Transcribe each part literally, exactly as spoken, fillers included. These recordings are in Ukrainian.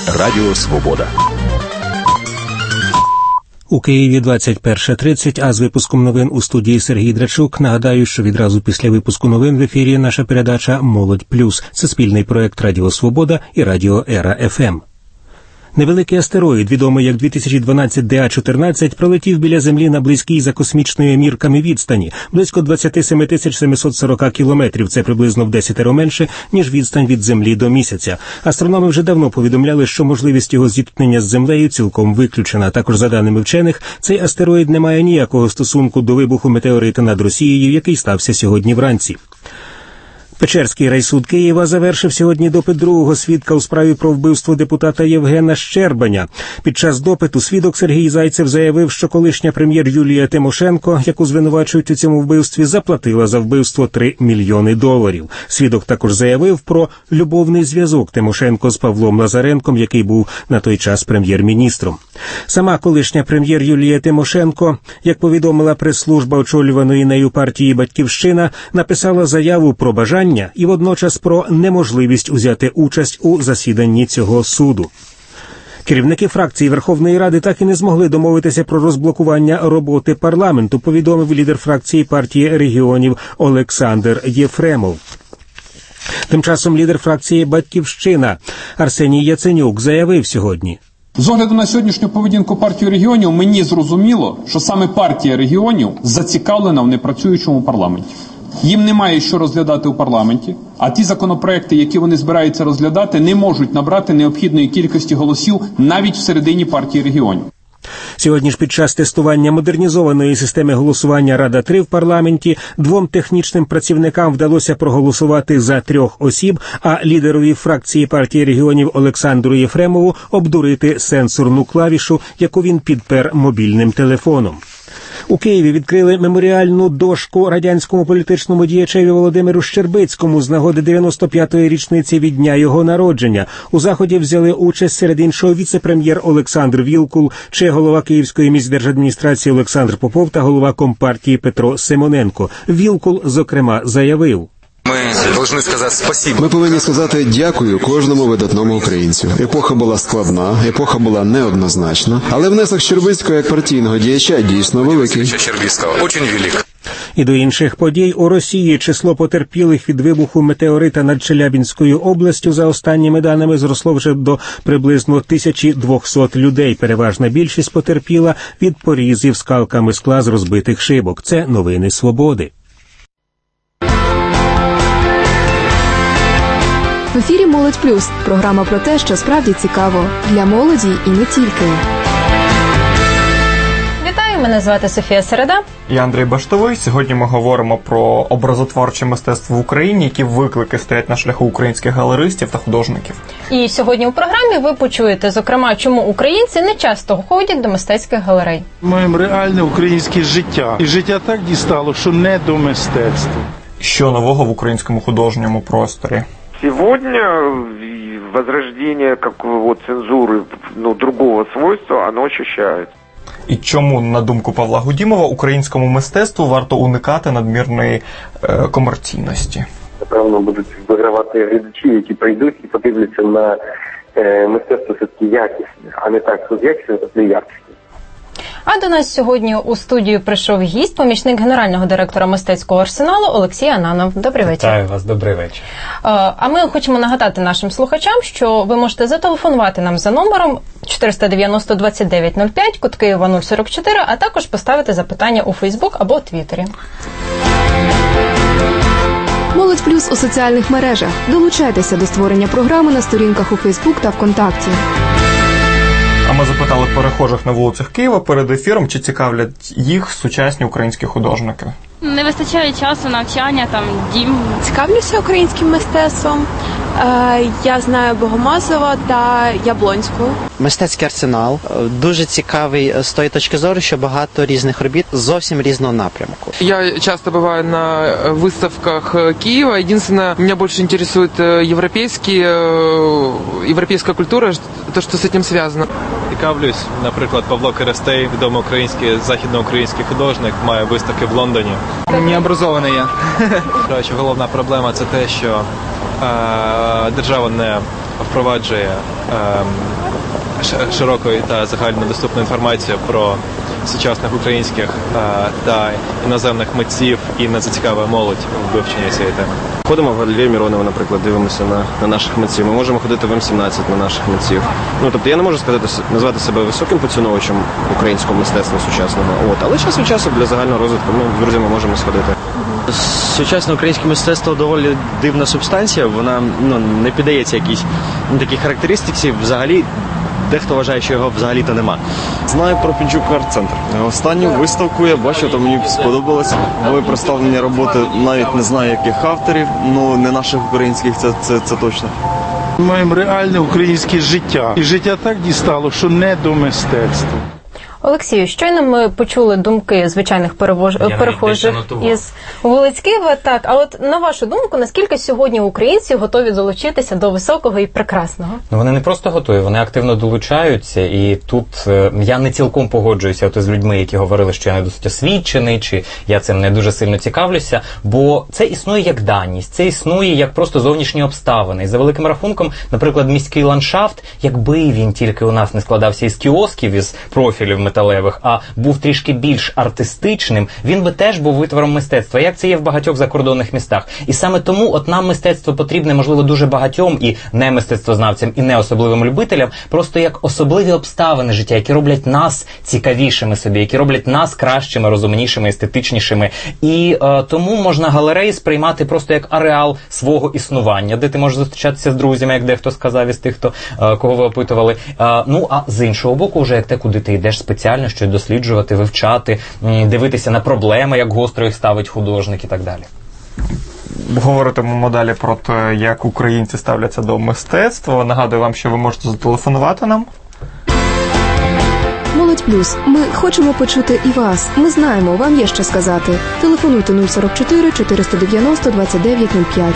Радіо Свобода. У Києві двадцять перша тридцять, а з випуском новин у студії Сергій Драчук. Нагадаю, що відразу після випуску новин в ефірі наша передача «Молодь плюс». Це спільний проект Радіо Свобода і Радіо Ера еф ем. Невеликий астероїд, відомий як дві тисячі дванадцять ді а чотирнадцять, пролетів біля Землі на близькій за космічною мірками відстані – близько двадцять сім тисяч сімсот сорок кілометрів. Це приблизно в десятеро менше, ніж відстань від Землі до Місяця. Астрономи вже давно повідомляли, що можливість його зіткнення з Землею цілком виключена. Також, за даними вчених, цей астероїд не має ніякого стосунку до вибуху метеорита над Росією, який стався сьогодні вранці. Печерський райсуд Києва завершив сьогодні допит другого свідка у справі про вбивство депутата Євгена Щербаня. Під час допиту свідок Сергій Зайцев заявив, що колишня прем'єр Юлія Тимошенко, яку звинувачують у цьому вбивстві, заплатила за вбивство три мільйони доларів. Свідок також заявив про любовний зв'язок Тимошенко з Павлом Лазаренком, який був на той час прем'єр-міністром. Сама колишня прем'єр Юлія Тимошенко, як повідомила прес-служба очолюваної нею партії «Батьківщина», написала заяву про бажання і водночас про неможливість узяти участь у засіданні цього суду. Керівники фракції Верховної Ради так і не змогли домовитися про розблокування роботи парламенту, повідомив лідер фракції партії регіонів Олександр Єфремов. Тим часом лідер фракції «Батьківщина» Арсеній Яценюк заявив сьогодні: з огляду на сьогоднішню поведінку партії регіонів, мені зрозуміло, що саме партія регіонів зацікавлена в непрацюючому парламенті. Їм немає що розглядати у парламенті, а ті законопроекти, які вони збираються розглядати, не можуть набрати необхідної кількості голосів навіть всередині партії регіонів. Сьогодні ж під час тестування модернізованої системи голосування Рада-три в парламенті двом технічним працівникам вдалося проголосувати за трьох осіб, а лідерові фракції партії регіонів Олександру Єфремову обдурити сенсорну клавішу, яку він підпер мобільним телефоном. У Києві відкрили меморіальну дошку радянському політичному діячеві Володимиру Щербицькому з нагоди дев'яносто п'ятої річниці від дня його народження. У заході взяли участь серед іншого віце-прем'єр Олександр Вілкул, чи голова Київської міськдержадміністрації Олександр Попов та голова Компартії Петро Симоненко. Вілкул, зокрема, заявив: Ми повинні сказати дякую кожному видатному українцю. Епоха була складна, епоха була неоднозначна, але внесок Щербицького як партійного діяча дійсно великий. І до інших подій. У Росії число потерпілих від вибуху метеорита над Челябінською областю за останніми даними зросло вже до приблизно тисячі двохсот людей. Переважна більшість потерпіла від порізів скалками скла з розбитих шибок. Це новини Свободи. В ефірі «Молодь плюс» – програма про те, що справді цікаво для молоді і не тільки. Вітаю, мене звати Софія Середа. Я Андрій Баштовий. Сьогодні ми говоримо про образотворче мистецтво в Україні, які виклики стоять на шляху українських галеристів та художників. І сьогодні у програмі ви почуєте, зокрема, чому українці не часто ходять до мистецьких галерей. Маємо реальне українське житта. І життя так дістало, що не до мистецтва. Що нового в українському художньому просторі? Сегодня возрождение как вот цензуры, ну, другого свойства, оно ощущается. І чому, на думку Павла Гудімова, українському мистецтву варто уникати надмірної е, комерційності? Напевно, будуть вигравати глядачі, які прийдуть і подивляться на е, мистецтво все-таки якісне, а не так, що якісне, а не якісне. А до нас сьогодні у студію прийшов гість, помічник генерального директора мистецького арсеналу Олексій Ананов. Добрий вечір. Вітаю вас, добрий вечір. А ми хочемо нагадати нашим слухачам, що ви можете зателефонувати нам за номером чотириста дев'яносто двадцять дев'ять нуль п'ять, код Києва нуль сорок чотири, а також поставити запитання у Фейсбук або Твіттері. «Молодь плюс» у соціальних мережах. Долучайтеся до створення програми на сторінках у Фейсбук та ВКонтакті. А ми запитали перехожих на вулицях Києва перед ефіром, чи цікавлять їх сучасні українські художники. Не вистачає часу, навчання, там, дім. Цікавлюся українським мистецтвом. Я знаю Богомазова та Яблонську. Мистецький арсенал дуже цікавий з тої точки зору, що багато різних робіт зовсім різного напрямку. Я часто бываю на выставках Киева. Единственное, меня больше интересует европейские, европейская культура, то, что с этим связано. Цікавлюсь, наприклад, Павло Керестей, відомий український, західноукраїнський художник, має виставки в Лондоні. Необразований я. Головна проблема – це те, що держава не впроваджує широкої та загальнодоступної інформації про сучасних українських та іноземних митців і не зацікавила молодь в вивченні цієї теми. Ходимо в галерею Миронова, наприклад, дивимося на, на наших митців. Ми можемо ходити в ем сімнадцять на наших митців. Ну, тобто я не можу сказати, назвати себе високим поціновувачем українського мистецтва сучасного. От, але час від часу для загального розвитку ми з друзями можемо сходити. Сучасне українське мистецтво доволі дивна субстанція, вона ну, не піддається якійсь ну, такій характеристиці взагалі. Дехто вважає, що його взагалі-то нема. Знаю про Пінчук арт-центр. Останню виставку я бачив, то мені сподобалося. Були представлені роботи, навіть не знаю яких авторів, ну не наших українських, це, це, це точно. Маємо реальне українське життя. І життя так дістало, що не до мистецтва. Олексію, щойно ми почули думки звичайних перевож... перехожих із вулиць Києва. Так, а от на вашу думку, наскільки сьогодні українці готові долучитися до високого і прекрасного? Ну, вони не просто готові, вони активно долучаються. І тут е, я не цілком погоджуюся от з людьми, які говорили, що я не досить освічений, чи я цим не дуже сильно цікавлюся, бо це існує як даність, це існує як просто зовнішні обставини. І за великим рахунком, наприклад, міський ландшафт, якби він тільки у нас не складався із кіосків, із профілів металевих, а був трішки більш артистичним, він би теж був витвором мистецтва, як це є в багатьох закордонних містах. І саме тому от нам мистецтво потрібне, можливо, дуже багатьом і не мистецтвознавцям, і не особливим любителям, просто як особливі обставини життя, які роблять нас цікавішими собі, які роблять нас кращими, розумнішими, естетичнішими. І е, тому можна галереї сприймати просто як ареал свого існування, де ти можеш зустрічатися з друзями, як дехто сказав із тих, хто, е, кого ви опитували. Е, ну, а з іншого боку, вже як те, куди ти йдеш спеціально, щось досліджувати, вивчати, дивитися на проблеми, як гостро їх ставить художник і так далі. Говоритимемо далі про те, як українці ставляться до мистецтва. Нагадую вам, що ви можете зателефонувати нам. Молодь Плюс. Ми хочемо почути і вас. Ми знаємо, вам є що сказати. Телефонуйте нуль сорок чотири чотириста дев'яносто двадцять дев'ять нуль п'ять.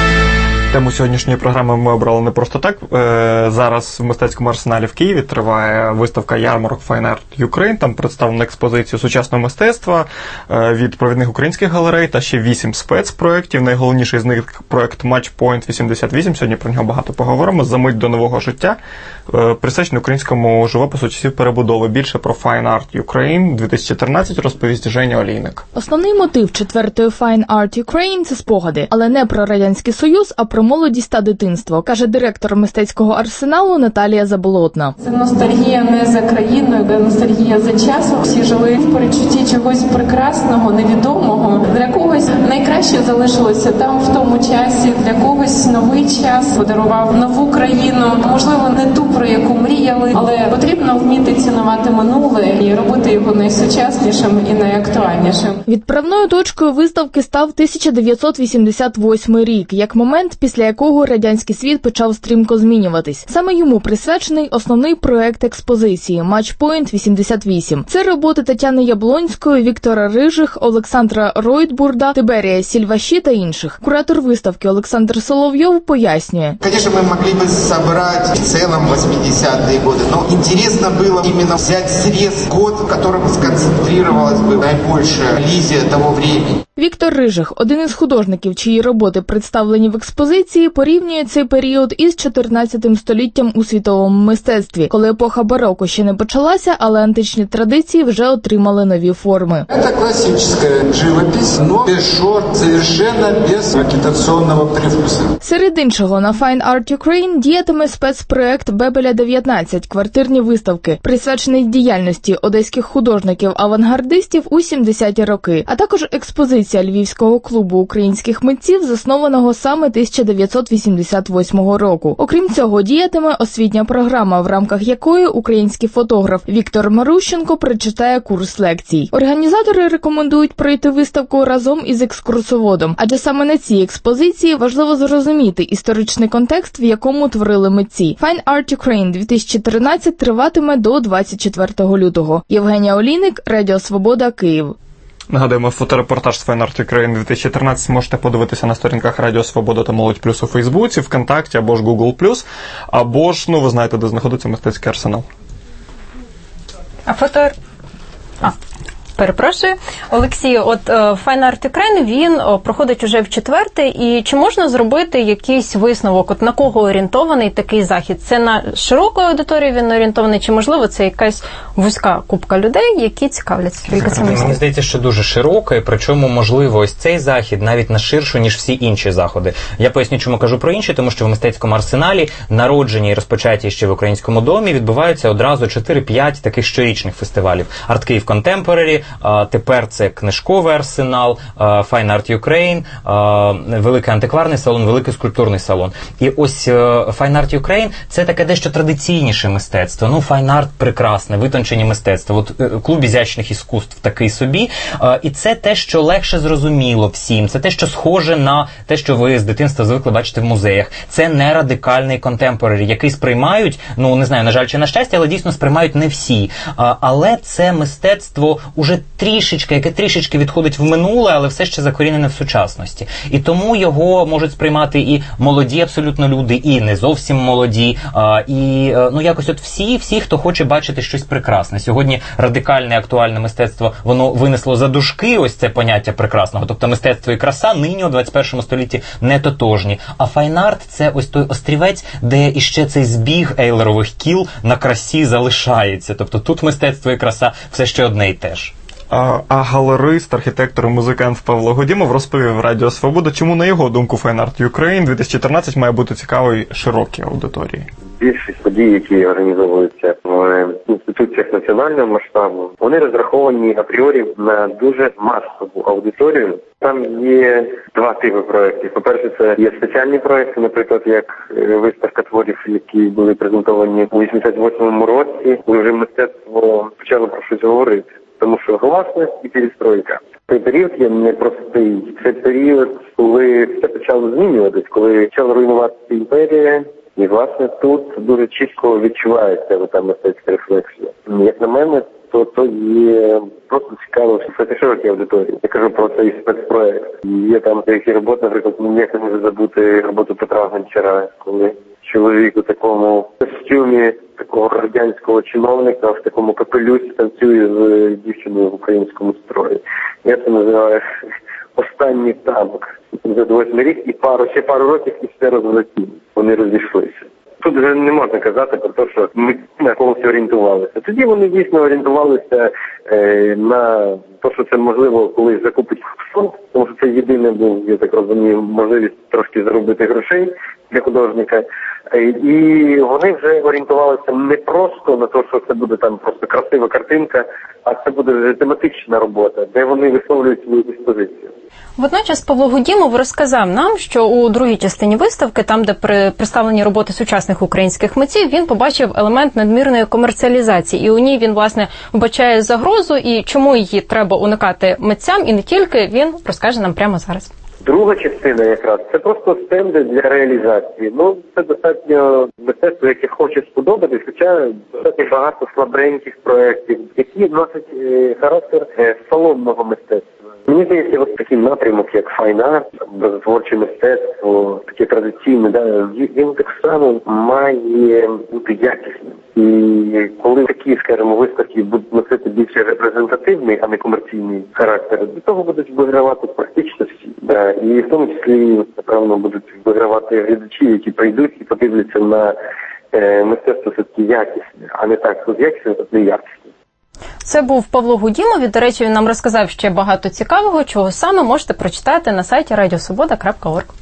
Тему сьогоднішньої програми ми обрали не просто так. Зараз в мистецькому арсеналі в Києві триває виставка «Ярмарок Fine Art Ukraine». Там представлено експозицію сучасного мистецтва від провідних українських галерей та ще вісім спецпроєктів. Найголовніший з них проєкт Match Point вісімдесят вісім. Сьогодні про нього багато поговоримо. «За мить до нового життя», присвячений українському живопису часів перебудови. Більше про Fine Art Ukraine дві тисячі тринадцять розповість Женя Олійник. Основний мотив четвертої Fine Art Ukraine – це спогади, але не про Радянський Союз, а про молодість та дитинство, каже директор мистецького арсеналу Наталія Заболотна. Це ностальгія не за країною, це ностальгія за часом. Всі жили в перечутті чогось прекрасного, невідомого. Для когось найкраще залишилося там в тому часі, для когось новий час подарував нову країну. Можливо, не ту, про яку мріяли, але потрібно вміти цінувати минуле і робити його найсучаснішим і найактуальнішим. Відправною точкою виставки став тисяча дев'ятсот вісімдесят восьмий рік, як момент, після якого радянський світ почав стрімко змінюватись. Саме йому присвячений основний проект експозиції Match Point вісімдесят вісім. Це роботи Тетяни Яблонської, Віктора Рижих, Олександра Ройтбурда, Тиберія Сільваші та інших. Куратор виставки Олександр Соловйов пояснює. Конечно, мы могли бы собрать в целом восьмидесятые годы, но интересно было именно взять срез год, в котором сконцентрировалась бы наибольшая коллизия того времени. Віктор Рижих, один із художників, чиї роботи представлені в експозиції, порівнює цей період із чотирнадцятим століттям у світовому мистецтві, коли епоха бароко ще не почалася, але античні традиції вже отримали нові форми. Це класична живопись, но без шорт, совершенно без агітаційного привкусу. Серед іншого, на Fine Art Ukraine діятиме спецпроект Бебеля дев'ятнадцять, квартирні виставки, присвячений діяльності одеських художників-авангардистів у сімдесяті роки, а також експозиція Львівського клубу українських митців, заснованого саме тисяча дев'ятсот вісімдесят восьмого року. Окрім цього, діятиме освітня програма, в рамках якої український фотограф Віктор Марущенко прочитає курс лекцій. Організатори рекомендують пройти виставку разом із екскурсоводом, адже саме на цій експозиції важливо зрозуміти історичний контекст, в якому творили митці. Fine Art Ukraine дві тисячі тринадцять триватиме до двадцять четвертого лютого. Євгенія Олійник, Радіо Свобода, Київ. Нагадуємо, фоторепортаж з Fine Art Ukraine дві тисячі тринадцять можете подивитися на сторінках Радіо Свобода та Молодь Плюс у Фейсбуці, ВКонтакті або ж Google плюс, або ж, ну, ви знаєте, де знаходиться мистецький арсенал. А фото... А. Перепрошую. Олексій, от Fine Art Ukraine, він проходить уже в четверте, і чи можна зробити якийсь висновок, от на кого орієнтований такий захід? Це на широку аудиторію він орієнтований, чи, можливо, це якась вузька купка людей, які цікавляться тільки цим? Мені здається, що дуже широка, і причому, можливо, ось цей захід навіть на ширшу, ніж всі інші заходи. Я поясню, чому кажу про інші, тому що в мистецькому арсеналі, народжені і розпочаті ще в Українському домі, відбуваються одразу чотири-п'ять таких щорічних фестивалів. Арт Київ Contemporary, а тепер це книжковий арсенал, Fine Art Ukraine, Великий антикварний салон, Великий скульптурний салон. І ось Fine Art Ukraine – це таке дещо традиційніше мистецтво. Ну, Fine Art – прекрасне, витончені мистецтво. От клуб ізящних іскусств такий собі. І це те, що легше зрозуміло всім. Це те, що схоже на те, що ви з дитинства звикли бачити в музеях. Це не радикальний контемпорарі, який сприймають, ну, не знаю, на жаль чи на щастя, але дійсно сприймають не всі. Але це мистецтво уже трішечки, яке трішечки відходить в минуле, але все ще закорінене в сучасності. І тому його можуть сприймати і молоді абсолютно люди, і не зовсім молоді, і, ну, якось от всі, всі, хто хоче бачити щось прекрасне. Сьогодні радикальне, актуальне мистецтво, воно винесло за дужки ось це поняття прекрасного. Тобто мистецтво і краса нині у двадцять першому столітті не тотожні. А файн-арт – це ось той острівець, де іще цей збіг ейлерових кіл на красі залишається. Тобто тут мистецтво і краса все ще одне й те ж. А, а галерист, архітектор і музикант Павло Гудімов розповів Радіо Свобода, чому, на його думку, Fine Art Ukraine дві тисячі чотирнадцять має бути цікавий широкій аудиторії. Більшість подій, які організовуються в інституціях національного масштабу, вони розраховані апріорі на дуже масову аудиторію. Там є два типи проєктів. По-перше, це є спеціальні проєкти, наприклад, як виставка творів, які були презентовані у вісімдесят восьмому році, коли вже мистецтво почало про щось говорити. Тому що гласність і перестройка. Цей період є непростий. Це період, коли все почало змінюватись, коли почала руйнуватися імперія. І, власне, тут дуже чітко відчувається та мистецька рефлексія. Як на мене, то то є просто цікаво, що це широкій аудиторії. Я кажу про цей спецпроект. Є там деякі роботи, наприклад, ніяк не можу забути роботу Петра Гончара, коли чоловік у такому костюмі такого радянського чиновника в такому капелюсі танцює з дівчиною в українському строї. Я це називаю «Останній танк». За восьмий рік і пару, ще пару років і все розлетіло. Вони розійшлися. Тут вже не можна казати про те, що ми на когось орієнтувалися. Тоді вони дійсно орієнтувалися е, на те, що це можливо колись закупить фонд, тому що це єдине був, я так розумію, можливість трошки заробити грошей для художника. Е, і вони вже орієнтувалися не просто на те, що це буде там просто красива картинка, а це буде вже тематична робота, де вони висловлюють свою диспозицію. Водночас Павло Гудімов розказав нам, що у другій частині виставки, там, де представлені роботи сучасних українських митців, він побачив елемент надмірної комерціалізації. І у ній він, власне, вбачає загрозу, і чому її треба уникати митцям, і не тільки, він розкаже нам прямо зараз. Друга частина якраз – це просто стенди для реалізації. Ну, це достатньо мистецтво, яке хоче сподобатись, хоча достатньо багато слабеньких проєктів, які носять е, характер е, салонного мистецтва. Мені здається, ось такий напрямок, як файн-арт, творче мистецтво, таке традиційне, да, він так само має бути якісним. І коли такі, скажімо, виставки будуть носити більше репрезентативний, а не комерційний характер, до того будуть вигравати практично всі. Да. І в тому числі, напевно, будуть вигравати глядачі, які прийдуть і подивляться на е, мистецтво все-таки якісне, а не так, що якісне, то не якісне. Це був Павло Гудімов. До речі, він нам розказав ще багато цікавого, чого саме можете прочитати на сайті радіосвобода крапка орг.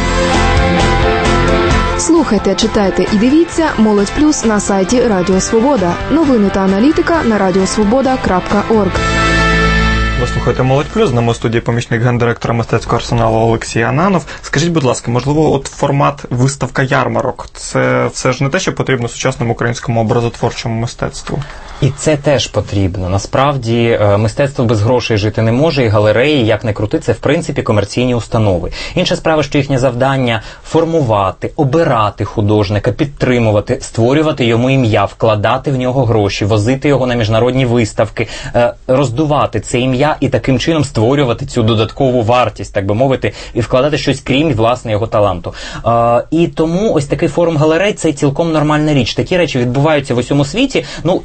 Слухайте, читайте і дивіться «Молодь плюс» на сайті Радіо Свобода. Новини та аналітика на радіосвобода крапка орг. Ви слухаєте «Молодь плюс», з нами у студії помічник гендиректора мистецького арсеналу Олексій Ананов. Скажіть, будь ласка, можливо, от формат виставка-ярмарок – це, це ж не те, що потрібно сучасному українському образотворчому мистецтву? І це теж потрібно. Насправді, мистецтво без грошей жити не може, і галереї, як не крути, це, в принципі, комерційні установи. Інша справа, що їхнє завдання – формувати, обирати художника, підтримувати, створювати йому ім'я, вкладати в нього гроші, возити його на міжнародні виставки, роздувати це ім'я і таким чином створювати цю додаткову вартість, так би мовити, і вкладати щось крім, власне, його таланту. І тому ось такий форум галерей – це цілком нормальна річ. Такі речі відбуваються в усьому світі. Ну, і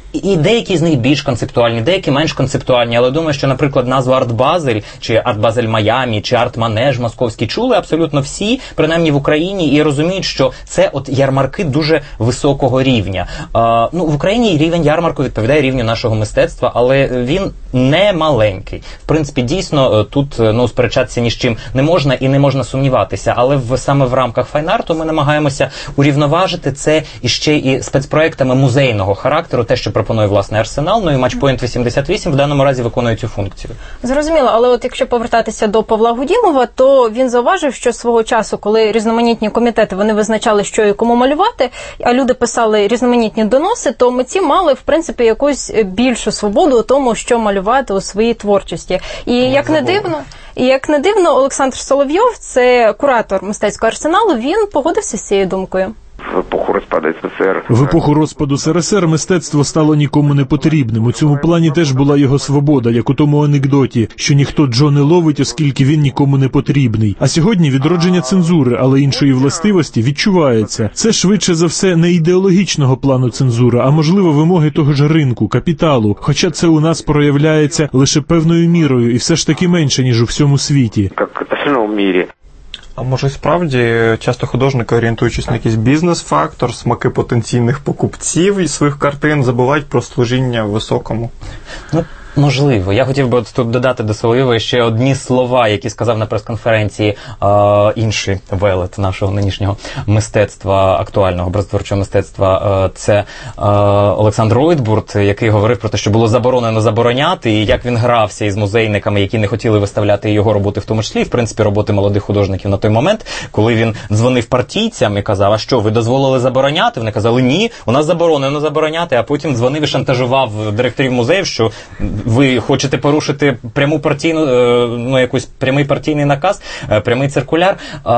Деякі з них більш концептуальні, деякі менш концептуальні, але думаю, що, наприклад, назву Арт-Базель, чи Арт-Базель Майамі, чи Арт-Манеж московський чули абсолютно всі, принаймні в Україні, і розуміють, що це от ярмарки дуже високого рівня. А, ну, в Україні рівень ярмарку відповідає рівню нашого мистецтва, але він не маленький. В принципі, дійсно, тут ну, сперечатися ні з чим не можна і не можна сумніватися, але в, саме в рамках файн-арту ми намагаємося урівноважити це іще і спецпроектами музейного характеру, те, що пропонує власне Арсенал, ну і Матчпойнт вісімдесят вісім в даному разі виконує цю функцію. Зрозуміло, але от якщо повертатися до Павла Гудімова, то він зауважив, що свого часу, коли різноманітні комітети, вони визначали, що і кому малювати, а люди писали різноманітні доноси, то митці мали, в принципі, якусь більшу свободу у тому, що малювати у своїй творчості. І як не дивно, і як не дивно, Олександр Соловйов, це куратор мистецького арсеналу, він погодився з цією думкою. В епоху розпаду СРСР. В епоху розпаду СРСР мистецтво стало нікому не потрібним. У цьому плані теж була його свобода, як у тому анекдоті, що ніхто Джо не ловить, оскільки він нікому не потрібний. А сьогодні відродження цензури, але іншої властивості відчувається. Це швидше за все не ідеологічного плану цензура, а можливо вимоги того ж ринку, капіталу. Хоча це у нас проявляється лише певною мірою і все ж таки менше, ніж у всьому світі. Як це в мірі. А може справді часто художники, орієнтуючись на якийсь бізнес-фактор, смаки потенційних покупців і своїх картин, забувають про служіння високому? Ну, можливо. Я хотів би от тут додати до Соловйова ще одні слова, які сказав на прес-конференції е, інший велет нашого нинішнього мистецтва, актуального образотворчого мистецтва. Е, це е, Олександр Ройтбурт, який говорив про те, що було заборонено забороняти, і як він грався із музейниками, які не хотіли виставляти його роботи, в тому числі, і, в принципі, роботи молодих художників на той момент, коли він дзвонив партійцям і казав, а що, ви дозволили забороняти? Вони казали, ні, у нас заборонено забороняти, а потім дзвонив і шантажував директорів музеїв, що ви хочете порушити пряму партійну, ну, якийсь прямий партійний наказ, прямий циркуляр.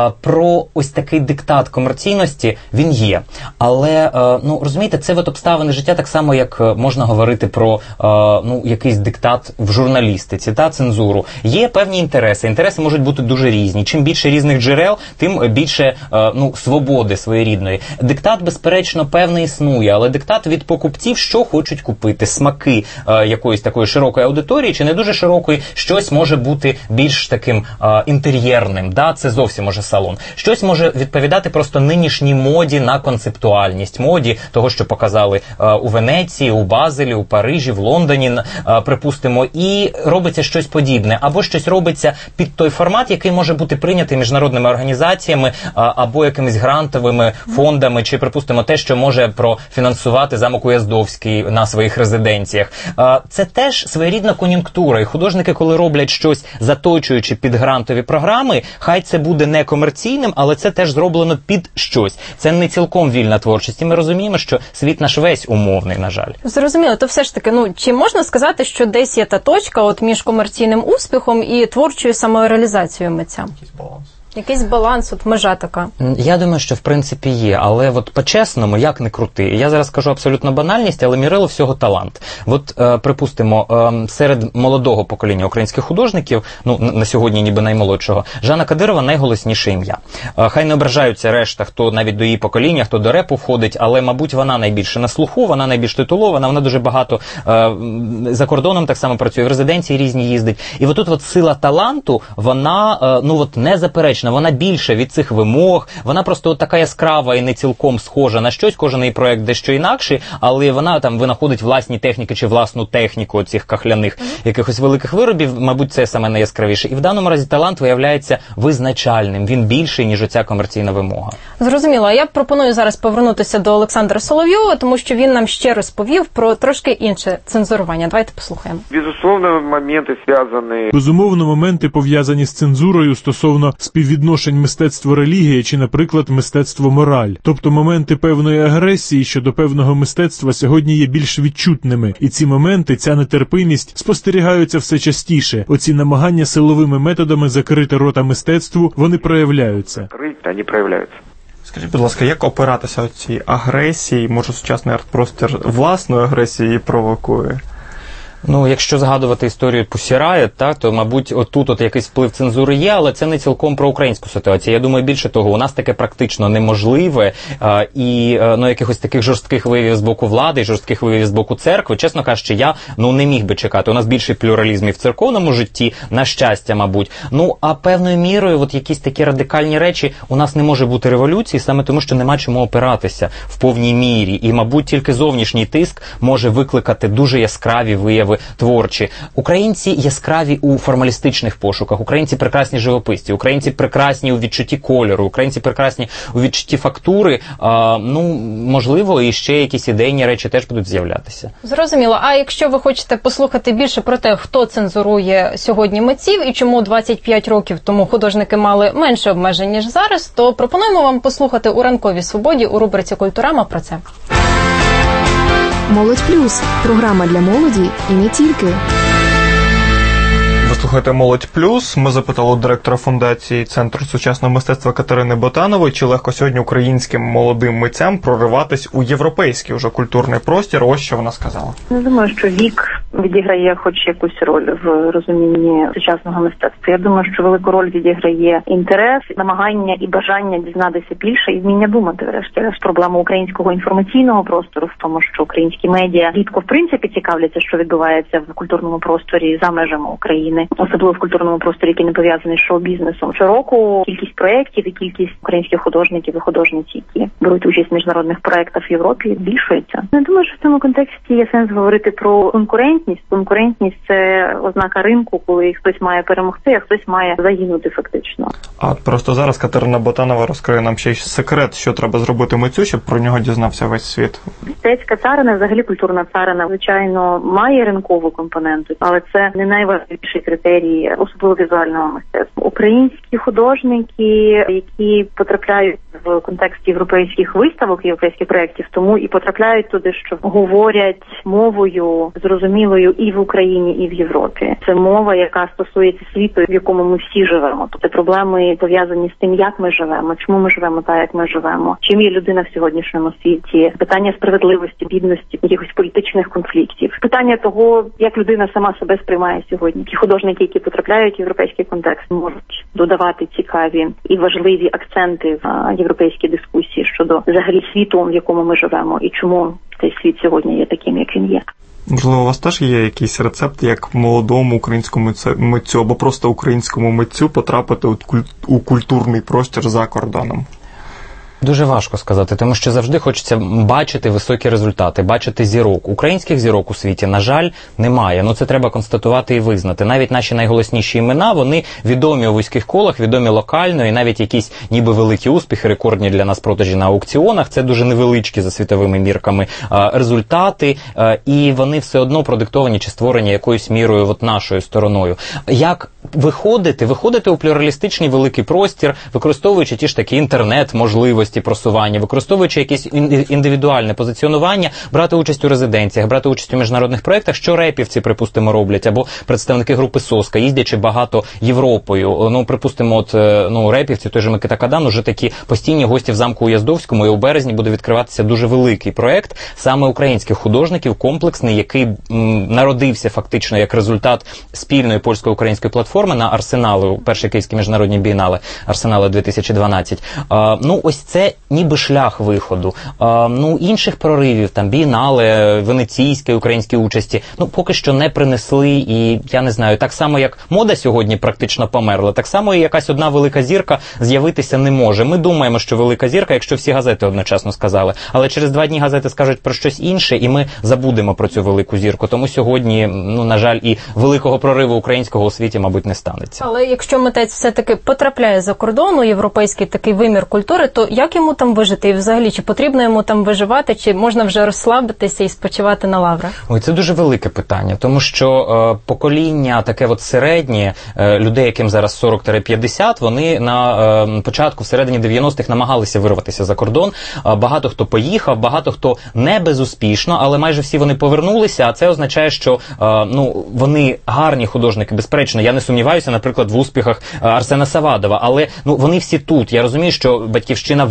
Про ось такий диктат комерційності він є. Але, ну, розумієте, це от обставини життя так само, як можна говорити про, ну, якийсь диктат в журналістиці та цензуру. Є певні інтереси. Інтереси можуть бути дуже різні. Чим більше різних джерел, тим більше, ну, свободи своєрідної. Диктат, безперечно, певний існує, але диктат від покупців, що хочуть купити, смаки якоїсь такої широкої аудиторії, чи не дуже широкої, щось може бути більш таким а, інтер'єрним, да, це зовсім може салон. Щось може відповідати просто нинішній моді на концептуальність, моді того, що показали а, у Венеції, у Базелі, у Парижі, в Лондоні, а, припустимо, і робиться щось подібне, або щось робиться під той формат, який може бути прийнятий міжнародними організаціями, а, або якимись грантовими фондами, чи, припустимо, те, що може профінансувати замок Уяздовський на своїх резиденціях. А, це теж своєрідна кон'юнктура, і художники, коли роблять щось, заточуючи під грантові програми, хай це буде не комерційним, але це теж зроблено під щось. Це не цілком вільна творчість, і ми розуміємо, що світ наш весь умовний, на жаль. Зрозуміло, то все ж таки, ну, чи можна сказати, що десь є та точка от між комерційним успіхом і творчою самореалізацією митця? Якийсь баланс. Якийсь баланс, от межа така. Я думаю, що в принципі є, але от по-чесному, як не крути. Я зараз кажу абсолютно банальність, але мірило всього талант. От, е, припустимо, е, серед молодого покоління українських художників, ну, на сьогодні ніби наймолодшого, Жанна Кадирова найголосніше ім'я. Е, хай не ображаються решта, хто навіть до її покоління, хто до репу входить, але, мабуть, вона найбільше на слуху, вона найбільш титулована, вона дуже багато е, за кордоном так само працює, в резиденції різні їздить. І отут от сила таланту, вона, е, ну, от не заперечна. Вона більше від цих вимог, вона просто от така яскрава і не цілком схожа на щось, кожен її проєкт дещо інакший, але вона там винаходить власні техніки чи власну техніку цих кахляних якихось великих виробів, мабуть, це саме найяскравіше. І в даному разі талант виявляється визначальним, він більший, ніж оця комерційна вимога. Зрозуміло. А я пропоную зараз повернутися до Олександра Соловйова, тому що він нам ще розповів про трошки інше цензурування. Давайте послухаємо. Безусловно, моменти зв'язані... Безумовно, моменти пов'язані з цензурою стосовно співвідношень мистецтво-релігія чи, наприклад, мистецтво-мораль. Тобто моменти певної агресії щодо певного мистецтва сьогодні є більш відчутними. І ці моменти, ця нетерпимість спостерігаються все частіше. Оці намагання силовими методами закрити рота мистецтву, вони проявляються. Вони проявляються. Скажіть, будь ласка, як опиратися цій агресії? Може, сучасний арт-простір власною агресією провокує? Ну, якщо згадувати історію Pussy Riot, так, то, мабуть, отут от якийсь вплив цензури є, але це не цілком про українську ситуацію. Я думаю, більше того, у нас таке практично неможливе, а, і а, ну, якихось таких жорстких виявів з боку влади, жорстких виявів з боку церкви, чесно кажучи, я ну, не міг би чекати. У нас більший плюралізм і в церковному житті, на щастя, мабуть. Ну, а певною мірою, от якісь такі радикальні речі, у нас не може бути революції, саме тому, що нема чому опиратися в повній мірі. І, мабуть, тільки зовнішній тиск може викликати дуже яскраві вияви творчі. Українці яскраві у формалістичних пошуках, українці прекрасні живописці, українці прекрасні у відчутті кольору, українці прекрасні у відчутті фактури. А, ну, можливо, і ще якісь ідейні речі теж будуть з'являтися. Зрозуміло. А якщо ви хочете послухати більше про те, хто цензурує сьогодні митців і чому двадцять п'ять років тому художники мали менше обмежень, ніж зараз, то пропонуємо вам послухати у «Ранковій свободі» у рубриці «Культурама» про це. Молодь Плюс. Програма для молоді і не тільки. Ви слухаєте «Молодь Плюс». Ми запитали у директора фундації Центру сучасного мистецтва Катерини Ботанової, чи легко сьогодні українським молодим митцям прориватись у європейський уже культурний простір. Ось що вона сказала. Не думаю, що вік відіграє хоч якусь роль в розумінні сучасного мистецтва. Я думаю, що велику роль відіграє інтерес, намагання і бажання дізнатися більше і вміння думати. Врешті-решт проблема українського інформаційного простору в тому, що українські медіа рідко в принципі цікавляться, що відбувається в культурному просторі за межами України, особливо в культурному просторі, який не пов'язаний з шоу-бізнесом. Щороку кількість проєктів і кількість українських художників і художниць, які беруть участь в міжнародних проєктах в Європі, збільшується. Я думаю, що в цьому контексті є сенс говорити про конкурентність. Конкурентність – це ознака ринку, коли хтось має перемогти, а хтось має загинути фактично. А просто зараз Катерина Ботанова розкриє нам ще й секрет, що треба зробити митцю, щоб про нього дізнався весь світ. Мистецька царина, взагалі культурна царина, звичайно, має ринкову компоненту, але це не найважливіший критерій, особливо візуального мистецтва. Українські художники, які потрапляють в контекст європейських виставок, європейських проєктів, тому і потрапляють туди, що говорять мовою зрозумілою і в Україні, і в Європі. Це мова, яка стосується світу, в якому ми всі живемо. Тобто проблеми пов'язані з тим, як ми живемо, чому ми живемо так, як ми живемо, чим є людина в сьогоднішньому світі, питання справедливості, бідності, якихось політичних конфліктів, питання того, як людина сама себе сприймає сьогодні. Ті художники, які потрапляють в європейський контекст, можуть додавати цікаві і важливі акценти в європейській дискусії щодо взагалі світу, в якому ми живемо, і чому цей світ сьогодні є таким, як він є. Можливо, у вас теж є якийсь рецепт, як молодому українському митцю або просто українському митцю потрапити у культурний простір за кордоном? Дуже важко сказати, тому що завжди хочеться бачити високі результати, бачити зірок. Українських зірок у світі, на жаль, немає. Ну, це треба констатувати і визнати. Навіть наші найголосніші імена, вони відомі у вузьких колах, відомі локально, і навіть якісь ніби великі успіхи, рекордні для нас продажі на аукціонах, це дуже невеличкі за світовими мірками результати, і вони все одно продиктовані чи створені якоюсь мірою от нашою стороною. Як виходити? Виходити у плюралістичний великий простір, використовуючи ті ж такі інтернет-можливості, просування, використовуючи якесь індивідуальне позиціонування, брати участь у резиденціях, брати участь у міжнародних проєктах, що репівці, припустимо, роблять, або представники групи Соска, їздячи багато Європою. Ну, припустимо, от, ну, репівці, той же Микита Кадан, уже такі постійні гості в замку Уяздовському, і у березні буде відкриватися дуже великий проєкт саме українських художників, комплексний, який м, народився фактично як результат спільної польсько-української платформи на Арсенали, перші київські міжнародні бієнале, Арсенали дві тисячі дванадцять. А, ну, ось це ніби шлях виходу. А, ну, інших проривів, там, бієнале, венеційської, української участі, ну, поки що не принесли, і, я не знаю, так само, як мода сьогодні практично померла, так само і якась одна велика зірка з'явитися не може. Ми думаємо, що велика зірка, якщо всі газети одночасно сказали, але через два дні газети скажуть про щось інше, і ми забудемо про цю велику зірку. Тому сьогодні, ну, на жаль, і великого прориву українського у світі, мабуть, не станеться. Але якщо митець все-таки потрапляє за кордон у європейський такий вимір культури, то як йому там вижити? І взагалі, чи потрібно йому там виживати, чи можна вже розслабитися і спочивати на лаврах? Ой, це дуже велике питання, тому що е, покоління таке от середнє, е, людей, яким зараз сорок п'ятдесят, вони на е, початку, всередині дев'яностих намагалися вирватися за кордон. Е, багато хто поїхав, багато хто не безуспішно, але майже всі вони повернулися, а це означає, що е, ну, вони гарні художники, безперечно. Я не сумніваюся, наприклад, в успіхах Арсена Савадова, але ну, вони всі тут. Я розумію, що батьківщина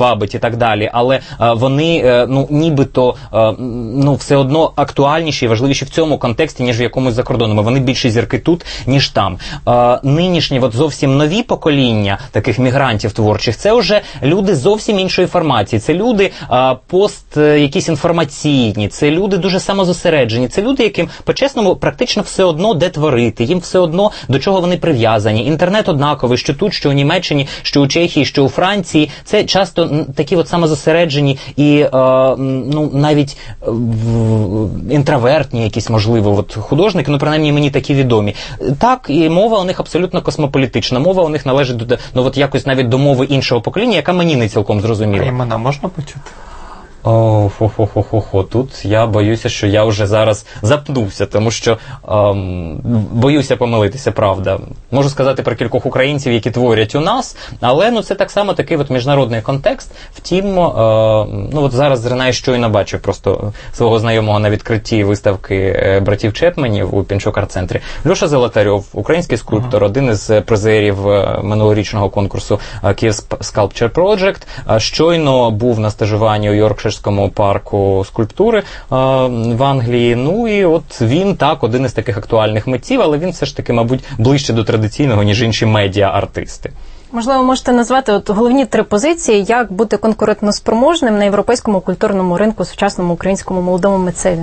вабить і так далі, але е, вони, е, ну, нібито, е, ну, все одно актуальніші і важливіші в цьому контексті, ніж в якомусь закордонному. Вони більше зірки тут, ніж там. Е, нинішні, от зовсім нові покоління таких мігрантів творчих, це вже люди зовсім іншої формації. Це люди е, пост е, якісь інформаційні, це люди дуже самозосереджені, це люди, яким, по-чесному, практично все одно де творити, їм все одно до чого вони прив'язані. Інтернет однаковий, що тут, що у Німеччині, що у Чехії, що у Франції. Це часто такі от самозосереджені і е, ну, навіть е, інтровертні якісь, можливо, от художники, ну, принаймні, мені такі відомі. Так, і мова у них абсолютно космополітична. Мова у них належить до, ну, от якось навіть до мови іншого покоління, яка мені не цілком зрозуміла. А імена можна почути? О, хо-хо-хо-хо-хо. Тут я боюся, що я вже зараз запнувся, тому що ем, боюся помилитися, правда. Можу сказати про кількох українців, які творять у нас, але ну, це так само такий от міжнародний контекст. Втім, е, ну от зараз Ринай щойно бачив просто свого знайомого на відкритті виставки братів Чепменів у Пінчук арт-центрі. Льоша Золотарьов, український скульптор, один із призерів минулорічного конкурсу Kyiv Sculpture Project, щойно був на стажуванні у Йоркширському парку скульптури в Англії. Ну і от він так, один із таких актуальних митців, але він все ж таки, мабуть, ближче до традиційного, ніж інші медіа-артисти. Можливо, можете назвати от головні три позиції, як бути конкурентноспроможним на європейському культурному ринку сучасному українському молодому митцеві?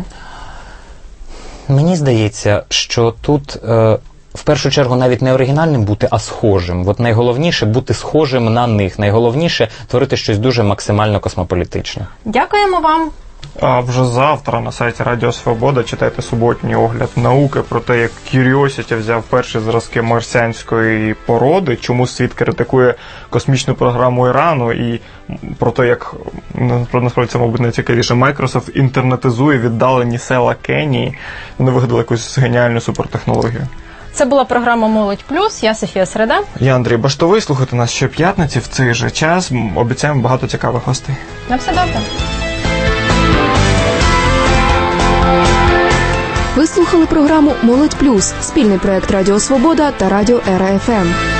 Мені здається, що тут е, в першу чергу навіть не оригінальним бути, а схожим. От найголовніше бути схожим на них. Найголовніше творити щось дуже максимально космополітичне. Дякуємо вам. А вже завтра на сайті Радіо Свобода читайте суботній огляд науки про те, як Curiosity взяв перші зразки марсіанської породи, чому світ критикує космічну програму Ірану, і про те, як, насправді це, мабуть, найцікавіше, Microsoft інтернетизує віддалені села Кенії. Вони вигадали якусь геніальну супертехнологію. Це була програма «Молодь плюс». Я Софія Середа. Я Андрій Баштовий. Слухайте нас щоп'ятниці в цей же час. Обіцяємо багато цікавих гостей. На все добре. Ви слухали програму «Молодь плюс» – спільний проект Радіо Свобода та Радіо Ера еф ем.